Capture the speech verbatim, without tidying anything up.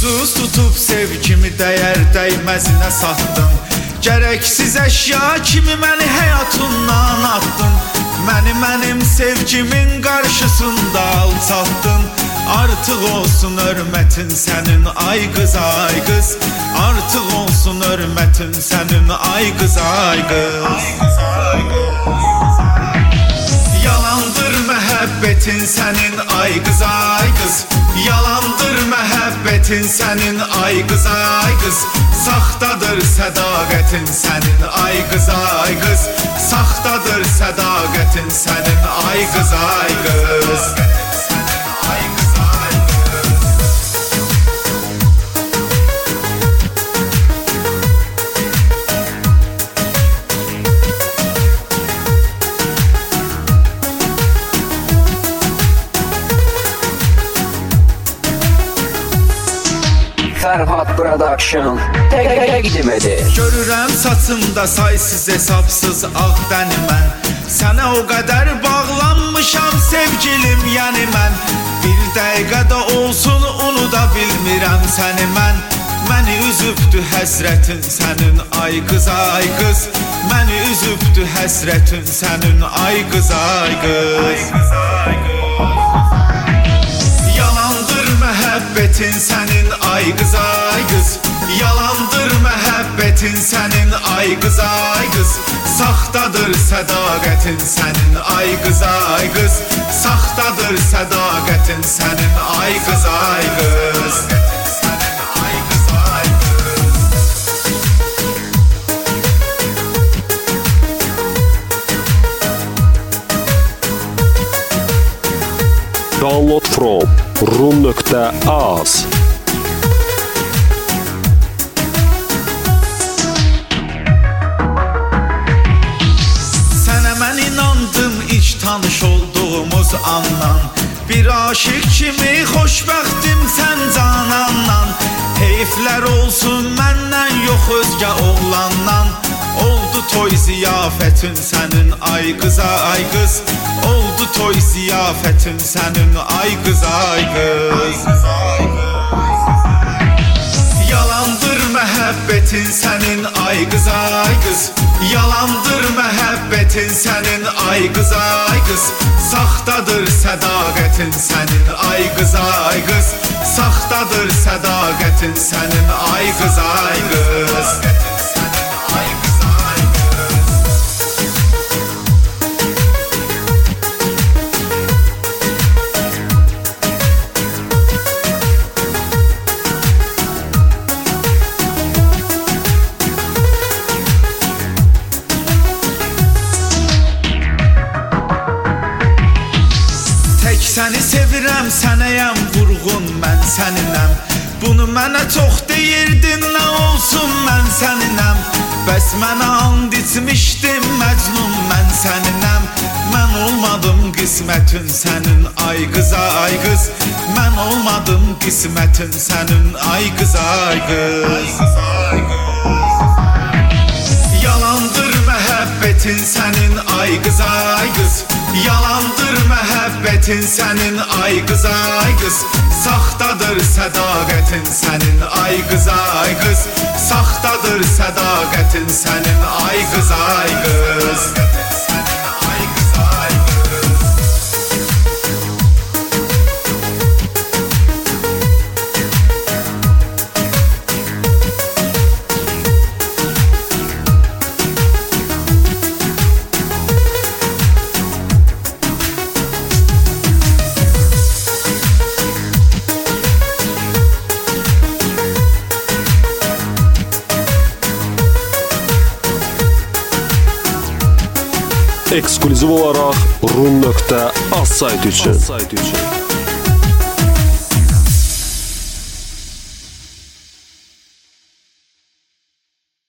Hüquqsuz tutub sevgimi dəyər dəyməzinə satdın. Gərəksiz əşya kimi məni həyatından atdın. Məni mənim sevgimin qarşısında alçatdın. Artıq olsun hörmətin sənin ay qız ay qız. Artıq olsun hörmətin sənin ay qız ay qız. Yalandır məhəbbətin sənin ay qız ay qız. Yalandır məhəbbətin sənin ay qız ay qız. Saxtadır sədaqətin sənin ay qız ay qız. Saxtadır sədaqətin sənin ay qız ay qız. Fərhad Production təqdim edir. Görürəm saçımda saysız hesabsız ağ dəni mən. Sənə o qədər bağlanmışam sevgilim yəni mən. Bir dəqiqədə olsun unuda bilmirəm səni mən. Məni üzübdü həsrətin sənin ay qız ay qız. Məni üzübdü həsrətin sənin ay qız ay qız. Yalandır məhəbbətin sənin ay qız ay qız. Yalandır məhəbbətin sənin ay qız ay qız. Saxtadır sədaqətin sənin ay qız ay qız. Saxtadır sədaqətin sənin ay qız ay qız. Download from rum nöqtə az. Sənə mən inandım ilk tanış olduğumuz andan. Bir aşık kimi xoşbəxtim sən canandan. Heyflər olsun məndən yox özgə oğlandan. Oldu toy ziyafətin sənin ay qız ay qız. Oldu toy ziyafətin sənin ay qız ay qız. Yalandır məhəbbətin sənin ay qız ay qız. Yalandır məhəbbətin sənin ay qız ay qız. Saxtadır sədaqətin sənin ay qız ay qız. Saxtadır sədaqətin sənin ay qız ay qız. Səni sevirəm, sənəyəm vurğun, mən səninəm. Bunu mənə çox deyirdin, nə olsun mən səninəm. Bəs mənə and içmişdim, Məcnun mən səninəm. Mən olmadım qismətin sənin ay qız ay qız. Mən olmadım qismətin sənin ay qız ay qız. Yalandır məhəbbətin sənin ay qız ay qız. Yalandır məhəbbətin sənin ay qız ay qız. Saxtadır sədaqətin sənin ay qız ay qız. Saxtadır sədaqətin sənin ay qız ay qız. Eksklüziv olaraq rum nöqtə az sayt üçün.